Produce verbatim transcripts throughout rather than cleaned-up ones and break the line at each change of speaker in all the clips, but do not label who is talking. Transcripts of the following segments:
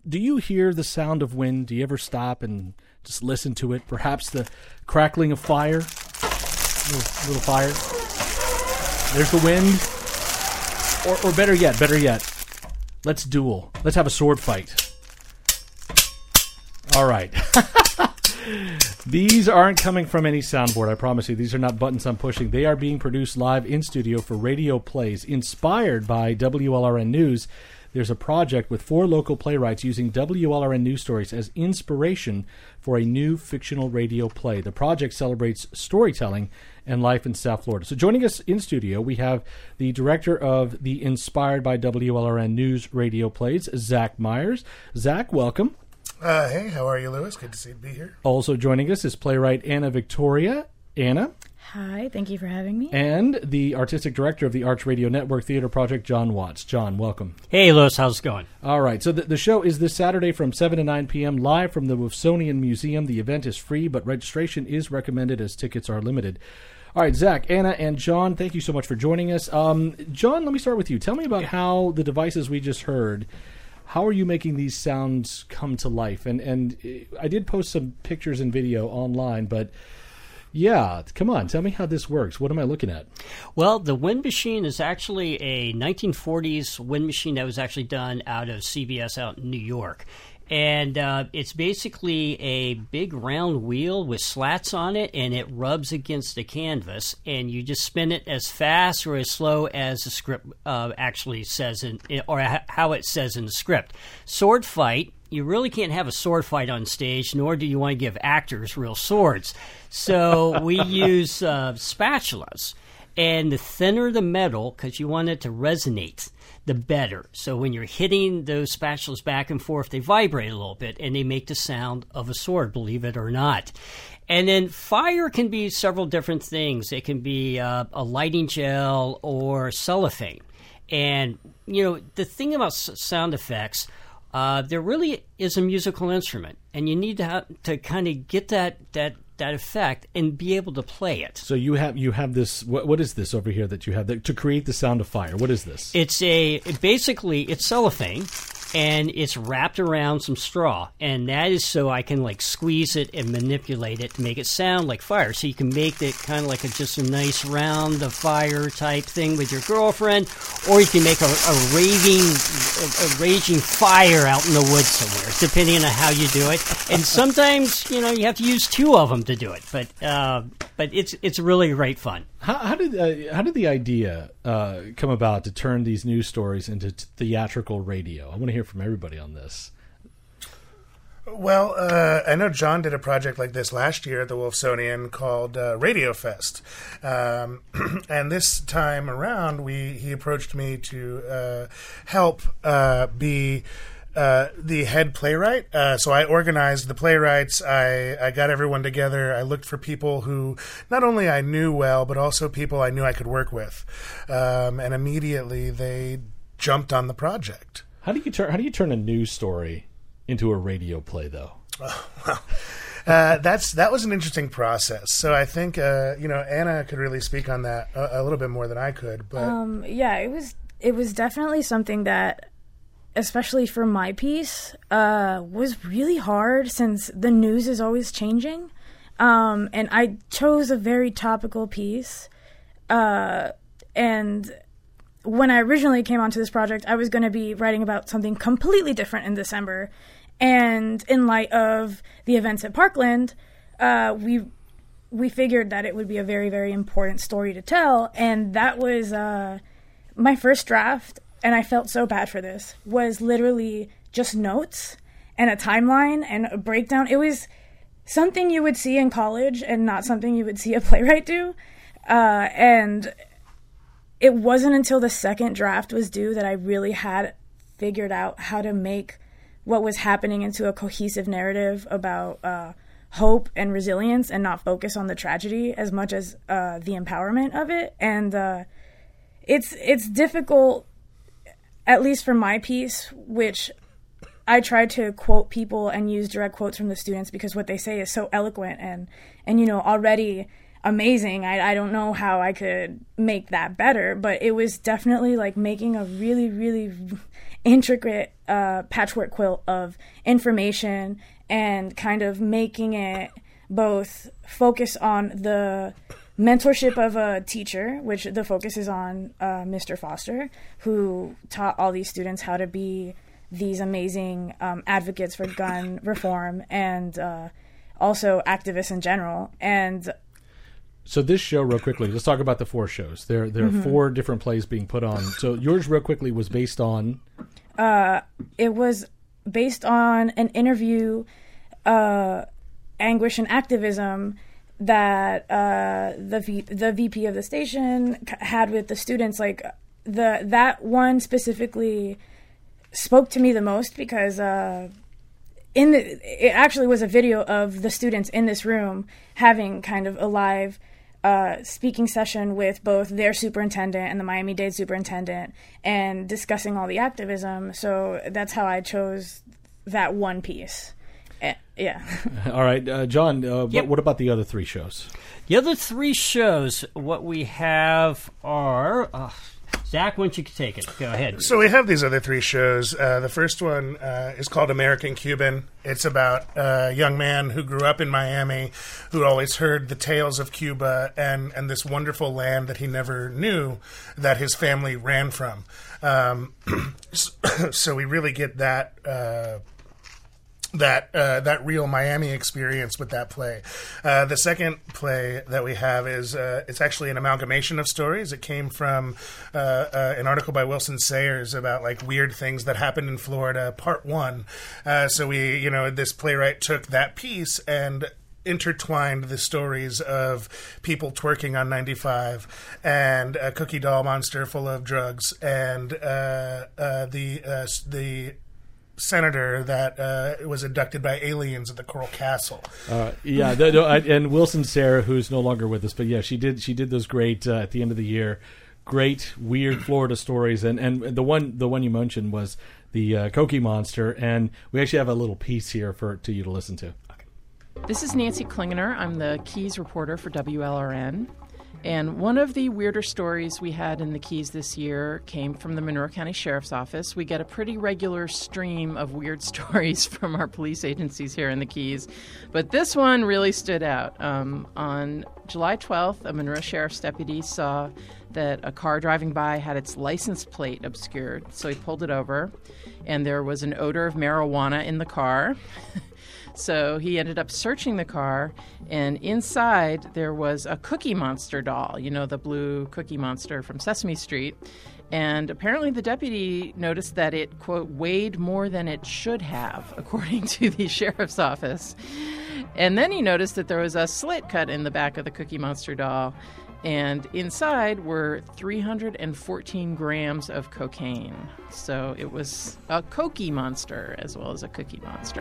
do you hear the sound of wind? Do you ever stop and just listen to it? Perhaps the crackling of fire? Little, little fire. There's the wind. Or, or better yet, better yet, let's duel. Let's have a sword fight. All right. These aren't coming from any soundboard, I promise you. These are not buttons I'm pushing. They are being produced live in studio for radio plays. Inspired by W L R N News, there's a project with four local playwrights using W L R N news stories as inspiration for a new fictional radio play. The project celebrates storytelling and life in South Florida. So joining us in studio, we have the director of the Inspired by W L R N News radio plays, Zach Myers. Zach, welcome.
Uh, hey, how are you, Lewis? Good to see you be here.
Also joining us is playwright Anna Victoria. Anna.
Hi, thank you for having me.
And the artistic director of the Arch Radio Network Theater Project, John Watts. John, welcome.
Hey, Lewis, how's it going?
All right, so the, the show is this Saturday from seven to nine p.m. live from the Wilsonian Museum. The event is free, but registration is recommended as tickets are limited. All right, Zach, Anna, and John, thank you so much for joining us. Um, John, let me start with you. Tell me about how the devices we just heard, how are you making these sounds come to life? And and I did post some pictures and video online, but yeah, come on, tell me how this works. What am I looking at?
Well, the wind machine is actually a nineteen forties wind machine that was actually done out of C B S out in New York. And uh, it's basically a big round wheel with slats on it, and it rubs against the canvas, and you just spin it as fast or as slow as the script uh, actually says, in, or how it says in the script. Sword fight. You really can't have a sword fight on stage, nor do you want to give actors real swords. So we use uh, spatulas. And the thinner the metal, because you want it to resonate, the better. So when you're hitting those spatulas back and forth, they vibrate a little bit, and they make the sound of a sword, believe it or not. And then fire can be several different things. It can be uh, a lighting gel or cellophane. And, you know, the thing about s- sound effects, uh, there really is a musical instrument, and you need to ha- to kind of get that that that effect and be able to play it.
So you have you have this. What, what is this over here that you have that, to create the sound of fire? What is this?
It's a basically it's cellophane, and it's wrapped around some straw, and that is so I can like squeeze it and manipulate it to make it sound like fire. So you can make it kind of like a, just a nice round of fire type thing with your girlfriend, or you can make a, a raving a, a raging fire out in the woods somewhere, depending on how you do it. And sometimes you know you have to use two of them to do it, but uh, but it's it's really great fun.
How, how did uh, how did the idea uh, come about to turn these news stories into t- theatrical radio? I want to hear from everybody on this.
Well, uh, I know John did a project like this last year at the Wolfsonian called uh, Radio Fest, um, and this time around, we he approached me to uh, help uh, be. Uh, the head playwright. Uh, so I organized the playwrights. I, I got everyone together. I looked for people who not only I knew well, but also people I knew I could work with. Um, and immediately they jumped on the project.
How do you turn How do you turn a news story into a radio play, though?
Oh, well, uh, that's that was an interesting process. So I think uh, you know Anna could really speak on that a, a little bit more than I could. But
um, yeah, it was it was definitely something that, especially for my piece, uh, was really hard since the news is always changing. Um, and I chose a very topical piece. Uh, and when I originally came onto this project, I was going to be writing about something completely different in December. And in light of the events at Parkland, uh, we we figured that it would be a very, very important story to tell. And that was uh, my first draft. And I felt so bad for this, was literally just notes and a timeline and a breakdown. It was something you would see in college and not something you would see a playwright do. Uh, and it wasn't until the second draft was due that I really had figured out how to make what was happening into a cohesive narrative about uh, hope and resilience and not focus on the tragedy as much as uh, the empowerment of it. And uh, it's it's difficult, at least for my piece, which I try to quote people and use direct quotes from the students because what they say is so eloquent and, and you know, already amazing. I, I don't know how I could make that better, but it was definitely like making a really, really intricate uh, patchwork quilt of information and kind of making it both focus on the mentorship of a teacher, which the focus is on uh, Mister Foster, who taught all these students how to be these amazing um, advocates for gun reform and uh, also activists in general. And
so this show, real quickly, let's talk about the four shows. There, there mm-hmm. are four different plays being put on. So yours, real quickly, was based on?
Uh, it was based on an interview, uh, Anguish and Activism, that uh, the v- the V P of the station had with the students. Like the that one specifically spoke to me the most because uh, in the it actually was a video of the students in this room having kind of a live uh, speaking session with both their superintendent and the Miami-Dade superintendent and discussing all the activism. So that's how I chose that one piece. Yeah.
All right, uh, John, uh,
yep.
what, what about the other three shows?
The other three shows, what we have are... Uh, Zach, why don't you take it? Go ahead.
So we have these other three shows. Uh, the first one uh, is called American Cuban. It's about a young man who grew up in Miami, who always heard the tales of Cuba and, and this wonderful land that he never knew that his family ran from. Um, so we really get that... Uh, that uh, that real Miami experience with that play. Uh, the second play that we have is uh, it's actually an amalgamation of stories. It came from uh, uh, an article by Wilson Sayers about like weird things that happened in Florida, part one. Uh, so we, you know, this playwright took that piece and intertwined the stories of people twerking on ninety-five and a cookie doll monster full of drugs and uh, uh, the uh, the senator that uh, was abducted by aliens at the Coral Castle.
Uh, yeah, the, no, I, and Wilson Sarah, who's no longer with us, but yeah, she did she did those great uh, at the end of the year, great weird Florida stories, and, and the one the one you mentioned was the uh, Cookie Monster, and we actually have a little piece here for to you to listen to.
This is Nancy Klingener. I'm the Keys reporter for W L R N. And one of the weirder stories we had in the Keys this year came from the Monroe County Sheriff's Office. We get a pretty regular stream of weird stories from our police agencies here in the Keys. But this one really stood out. Um, on July twelfth, a Monroe Sheriff's deputy saw that a car driving by had its license plate obscured. So he pulled it over, and there was an odor of marijuana in the car. So he ended up searching the car, and inside there was a Cookie Monster doll, you know, the blue Cookie Monster from Sesame Street. And apparently the deputy noticed that it, quote, weighed more than it should have, according to the sheriff's office. And then he noticed that there was a slit cut in the back of the Cookie Monster doll, and inside were three hundred fourteen grams of cocaine. So it was a Cookie Monster as well as a Cookie Monster.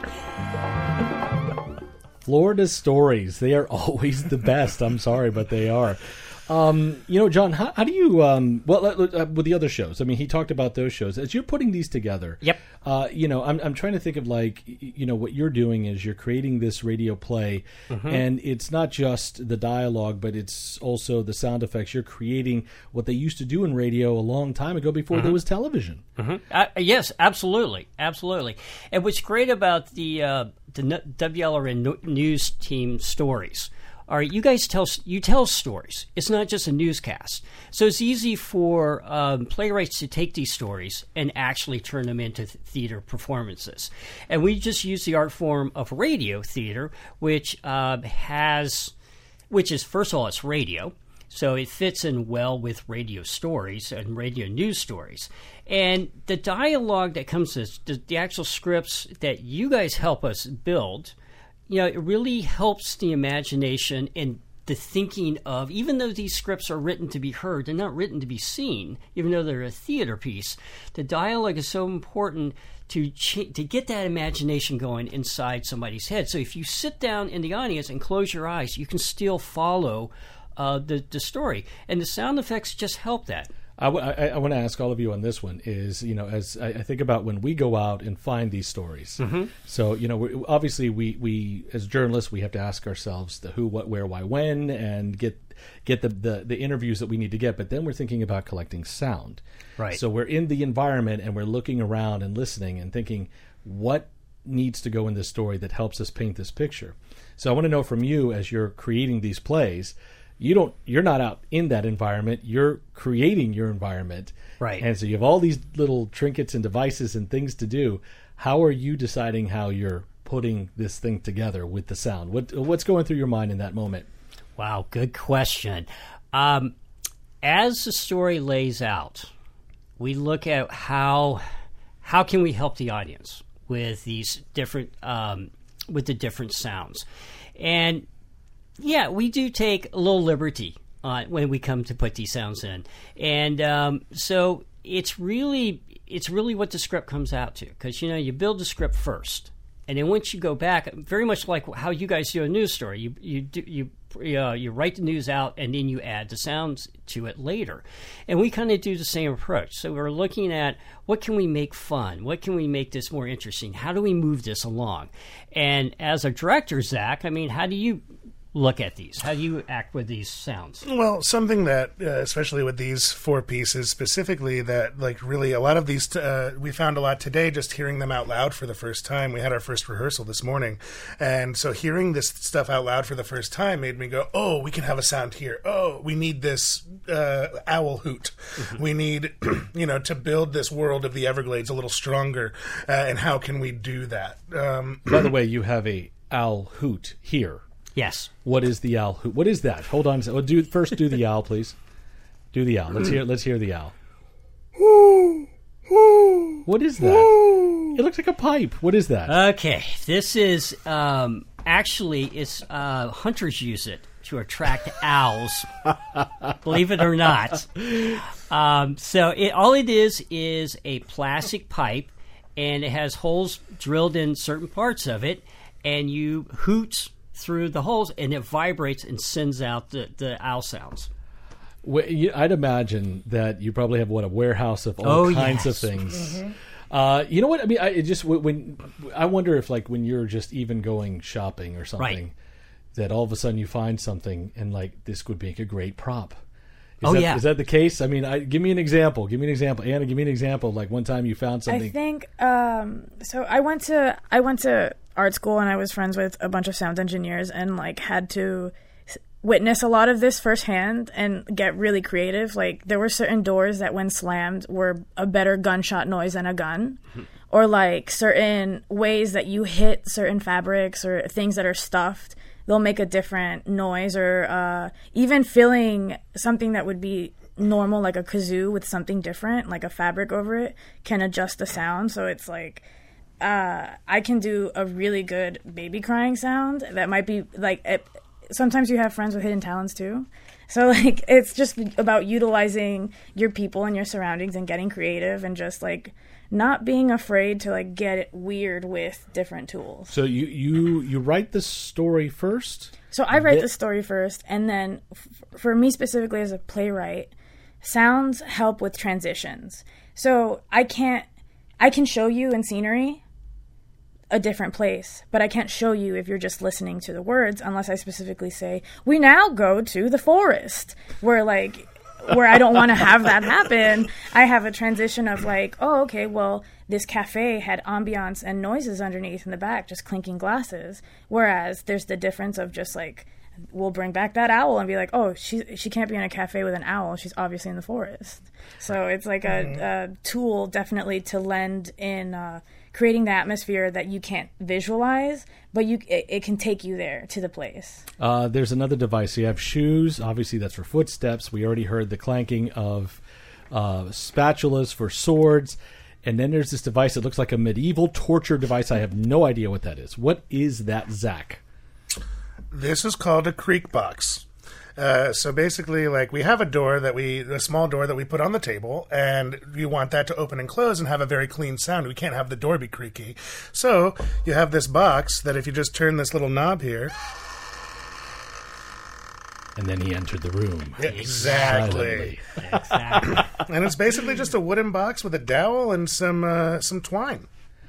Florida stories, they are always the best. I'm sorry, but they are. Um, you know, John, how, how do you, um, well, uh, with the other shows, I mean, he talked about those shows. As you're putting these together,
yep.
Uh, you know, I'm, I'm trying to think of like, you know, what you're doing is you're creating this radio play, mm-hmm. and it's not just the dialogue, but it's also the sound effects. You're creating what they used to do in radio a long time ago before mm-hmm. there was television.
Mm-hmm. Uh, yes, absolutely. Absolutely. And what's great about the, uh, the W L R N news team stories, all right, you guys tell you tell stories. It's not just a newscast. So it's easy for um, playwrights to take these stories and actually turn them into th- theater performances. And we just use the art form of radio theater, which uh, has, which is, first of all, it's radio. So it fits in well with radio stories and radio news stories. And the dialogue that comes to this, the, the actual scripts that you guys help us build, you know, it really helps the imagination and the thinking of, even though these scripts are written to be heard, they're not written to be seen, even though they're a theater piece. The dialogue is so important to ch- to get that imagination going inside somebody's head. So if you sit down in the audience and close your eyes, you can still follow uh, the, the story. And the sound effects just help that.
I, w- I, I want to ask all of you on this one is, you know, as I, I think about when we go out and find these stories. Mm-hmm. So, you know, we, obviously we, we, as journalists, we have to ask ourselves the who, what, where, why, when, and get get the, the, the interviews that we need to get. But then we're thinking about collecting sound.
Right.
So we're in the environment and we're looking around and listening and thinking, what needs to go in this story that helps us paint this picture? So I want to know from you, as you're creating these plays, you don't you're not out in that environment, you're creating your environment,
right?
And so you have all these little trinkets and devices and things to do. How are you deciding how you're putting this thing together with the sound? What what's going through your mind in that moment?
Wow, good question. Um, as the story lays out, we look at how how can we help the audience with these different um, with the different sounds. And yeah, we do take a little liberty uh, when we come to put these sounds in, and um, so it's really it's really what the script comes out to, because you know you build the script first, and then once you go back, very much like how you guys do a news story, you you do, you uh, you write the news out and then you add the sounds to it later, and we kind of do the same approach. So we're looking at what can we make fun, what can we make this more interesting, how do we move this along, and as a director, Zach, I mean, how do you look at these? How do you act with these sounds?
Well, something that, uh, especially with these four pieces specifically, that like really a lot of these, t- uh, we found a lot today just hearing them out loud for the first time. We had our first rehearsal this morning. And so hearing this stuff out loud for the first time made me go, oh, we can have a sound here. Oh, we need this uh, owl hoot. Mm-hmm. We need, you know, to build this world of the Everglades a little stronger. Uh, and how can we do that? Um,
By the way, you have a owl hoot here.
Yes.
What is the owl hoot? What is that? Hold on. Oh, do first do the owl, please. Do the owl. Let's hear. Let's hear the owl. What is that? It looks like a pipe. What is that?
Okay, this is um, actually it's uh, hunters use it to attract owls. Believe it or not. Um, so it, all it is is a plastic pipe, and it has holes drilled in certain parts of it, and you hoot through the holes, and it vibrates and sends out the, the owl sounds.
Well, you, I'd imagine that you probably have what a warehouse of all
oh,
kinds
yes.
of things.
Mm-hmm.
Uh, you know what I mean? I it just when I wonder if like when you're just even going shopping or something,
right.
that all of a sudden you find something and like this would make a great prop. Is
oh
that,
yeah,
is that the case? I mean, I, give me an example. Give me an example, Anna. Give me an example. Like one time you found something.
I think um, so. I went to I went to art school, and I was friends with a bunch of sound engineers, and like had to witness a lot of this firsthand and get really creative. Like there were certain doors that when slammed were a better gunshot noise than a gun. Mm-hmm. Or like certain ways that you hit certain fabrics or things that are stuffed, they'll make a different noise. Or uh, even filling something that would be normal, like a kazoo, with something different, like a fabric over it, can adjust the sound. So it's like uh, I can do a really good baby crying sound that might be like it, sometimes you have friends with hidden talents too. So like it's just about utilizing your people and your surroundings and getting creative and just like not being afraid to like get it weird with different tools.
So you you you write the story first?
So I write
Th-
the story first, and then f- for me specifically as a playwright, sounds help with transitions. So I can't I can show you in scenery a different place, but I can't show you if you're just listening to the words unless I specifically say, we now go to the forest, where like where I don't want to have that happen. I have a transition of like, oh, okay, well, this cafe had ambiance and noises underneath in the back, just clinking glasses. Whereas there's the difference of just like, we'll bring back that owl and be like, oh, she she can't be in a cafe with an owl. She's obviously in the forest. So it's like a, a tool definitely to lend in uh, creating the atmosphere that you can't visualize, but you it, it can take you there to the place.
Uh, there's another device. You have shoes. Obviously, that's for footsteps. We already heard the clanking of uh, spatulas for swords. And then there's this device that looks like a medieval torture device. I have no idea what that is. What is that, Zach?
This is called a creak box. Uh, so basically, like, we have a door that we, a small door that we put on the table, and you want that to open and close and have a very clean sound. We can't have the door be creaky. So you have this box that if you just turn this little knob here.
And then he entered the room.
Exactly.
exactly.
And it's basically just a wooden box with a dowel and some uh, some twine.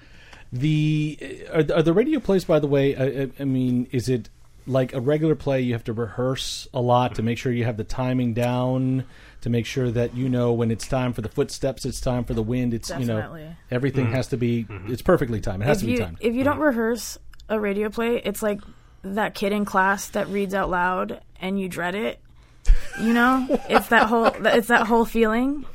The are, are the radio plays, by the way, I, I mean, is it like a regular play? You have to rehearse a lot to make sure you have the timing down, to make sure that you know when it's time for the footsteps, it's time for the wind. It's
Definitely.
you know everything mm-hmm. has to be mm-hmm. it's perfectly timed. It has
if
to be
you,
timed.
If you don't rehearse a radio play, it's like that kid in class that reads out loud and you dread it. You know, it's that whole it's that whole feeling.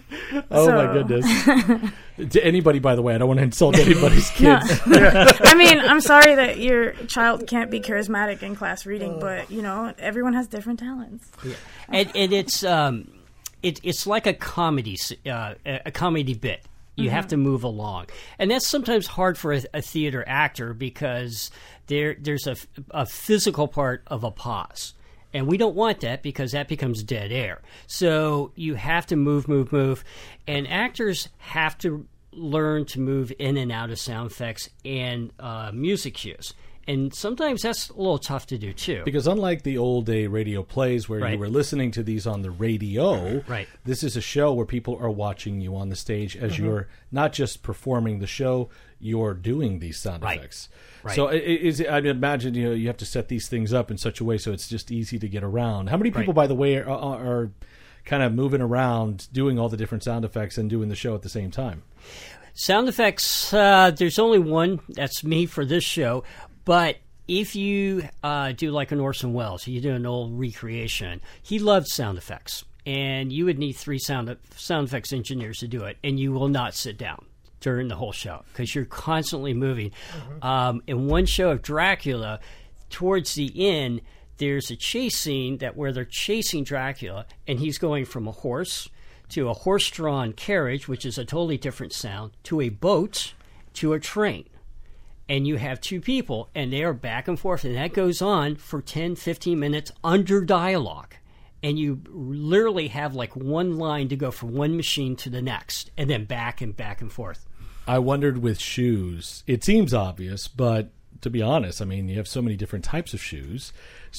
Oh so. My goodness! To anybody, by the way, I don't want to insult anybody's kids.
No. I mean, I'm sorry that your child can't be charismatic in class reading, but you know, everyone has different talents.
Yeah. And, and it's um, it, it's like a comedy uh, a comedy bit. You mm-hmm. have to move along, and that's sometimes hard for a, a theater actor because there there's a, a physical part of a pause. And we don't want that because that becomes dead air. So you have to move, move, move. And actors have to learn to move in and out of sound effects and uh, music cues. And sometimes that's a little tough to do, too.
Because unlike the old day radio plays where
right.
you were listening to these on the radio,
right.
this is a show where people are watching you on the stage as mm-hmm. you're not just performing the show, you're doing these sound
right.
effects.
Right.
So it, is, I imagine you know you have to set these things up in such a way so it's just easy to get around. How many people,
right.
by the way, are, are, are kind of moving around, doing all the different sound effects and doing the show at the same time?
Sound effects, uh, there's only one. That's me for this show. But if you uh, do like an Orson Welles, you do an old recreation, he loved sound effects. And you would need three sound sound effects engineers to do it, and you will not sit down during the whole show because you're constantly moving. Mm-hmm. Um, in one show of Dracula, towards the end, there's a chase scene that where they're chasing Dracula, and he's going from a horse to a horse-drawn carriage, which is a totally different sound, to a boat, to a train. And you have two people, and they are back and forth, and that goes on for ten, fifteen minutes under dialogue. And you literally have like one line to go from one machine to the next, and then back and back and forth.
I wondered with shoes. It seems obvious, but to be honest, I mean, you have so many different types of shoes.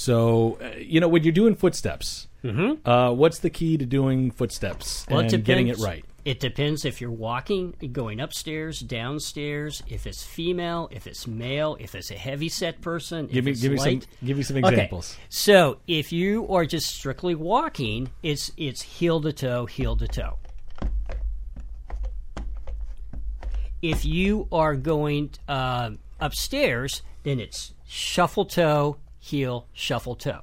So, uh, you know, when you're doing footsteps,
mm-hmm.
uh, what's the key to doing footsteps
well,
and
it
getting it right?
It depends if you're walking, going upstairs, downstairs, if it's female, if it's male, if it's a heavy-set person,
give
if
me,
it's
give
light.
Me some, give me some examples.
Okay. So if you are just strictly walking, it's it's heel to toe, heel to toe. If you are going uh, upstairs, then it's shuffle toe, heel, shuffle toe.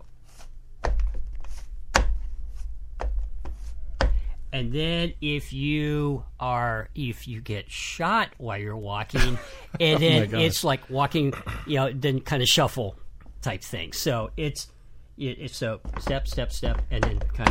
And then if you are, if you get shot while you're walking, and then
oh
it's like walking, you know, then kind of shuffle type thing. So it's, it, it's so step, step, step, and then kind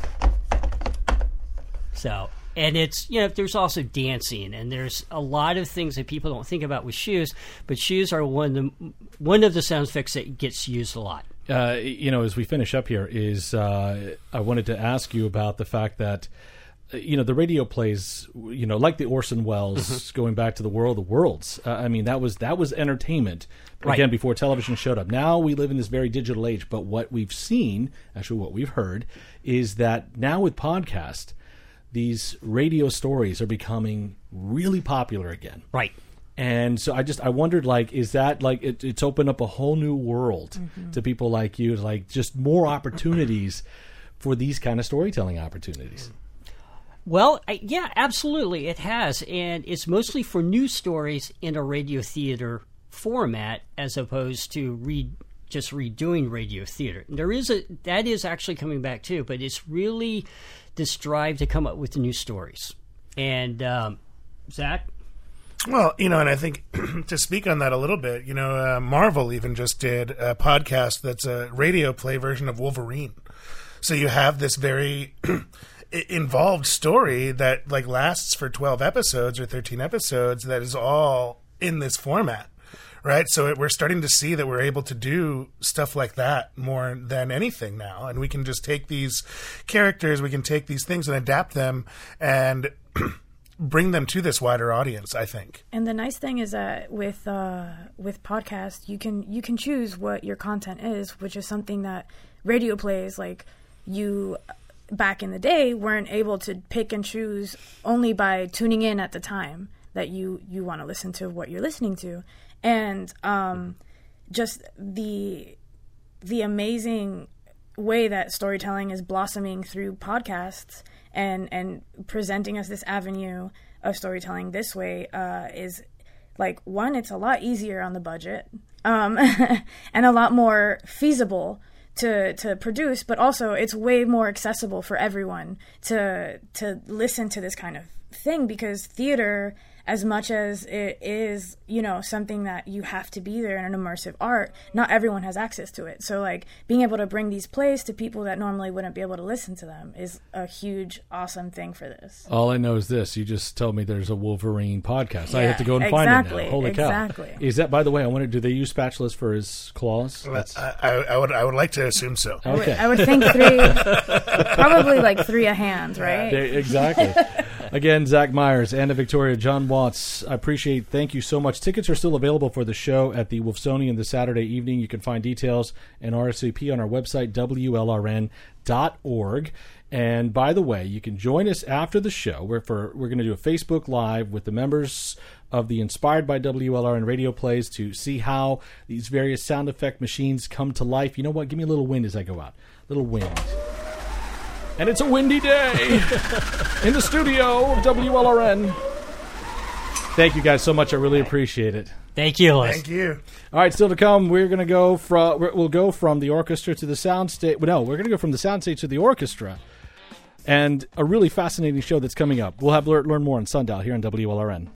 of, so, and it's, you know, there's also dancing, and there's a lot of things that people don't think about with shoes, but shoes are one of the, one of the sound effects that gets used a lot.
Uh, you know, as we finish up here, is uh, I wanted to ask you about the fact that, you know, the radio plays, you know, like the Orson Welles, mm-hmm. going back to the World of Worlds. Uh, I mean, that was that was entertainment,
right.
again, before television showed up. Now we live in this very digital age, but what we've seen, actually what we've heard, is that now with podcast, these radio stories are becoming really popular again.
Right.
And so I just, I wondered, like, is that, like, it, it's opened up a whole new world mm-hmm. to people like you, like, just more opportunities for these kind of storytelling opportunities.
Well, I, yeah, absolutely, it has. And it's mostly for news stories in a radio theater format as opposed to re, just redoing radio theater. There is a, that is actually coming back, too, but it's really this drive to come up with new stories. And, um, Zach?
Well, you know, and I think to speak on that a little bit, you know, uh, Marvel even just did a podcast that's a radio play version of Wolverine. So you have this very involved story that like lasts for twelve episodes or thirteen episodes that is all in this format, right? So it, we're starting to see that we're able to do stuff like that more than anything now. And we can just take these characters, we can take these things and adapt them and bring them to this wider audience, I think.
And the nice thing is that with uh, with podcasts, you can you can choose what your content is, which is something that radio plays, like you back in the day weren't able to pick and choose only by tuning in at the time that you, you want to listen to what you're listening to. And um, just the the amazing way that storytelling is blossoming through podcasts and, and presenting us this avenue of storytelling this way uh, is, like, one, it's a lot easier on the budget um, and a lot more feasible to to produce, but also it's way more accessible for everyone to to listen to this kind of thing, because theater, as much as it is, you know, something that you have to be there in an immersive art, not everyone has access to it. So, like, being able to bring these plays to people that normally wouldn't be able to listen to them is a huge, awesome thing for this.
All I know is this. You just told me there's a Wolverine podcast.
Yeah,
I have to go and
exactly,
find it now. Holy
exactly.
cow. Is that, by the way, I wonder, do they use spatulas for his claws? That's,
I, I, I would I would like to assume so.
I would,
okay.
I would think three, probably like three a hand, right?
Yeah, exactly. Again, Zach Myers, Anna Victoria, John Watts, I appreciate, thank you so much. Tickets are still available for the show at the Wolfsonian this Saturday evening. You can find details and R S V P on our website, W L R N dot org. And by the way, you can join us after the show. We're, for, we're going to do a Facebook Live with the members of the Inspired by W L R N radio plays to see how these various sound effect machines come to life. You know what? Give me a little wind as I go out. Little wind. And it's a windy day in the studio of W L R N. Thank you guys so much. I really appreciate it.
Thank you, Liz.
Thank you.
All right, still to come, we're going to go from we'll go from the orchestra to the sound stage. No, we're going to go from the sound stage to the orchestra, and a really fascinating show that's coming up. We'll have learn more on Sundial here on W L R N.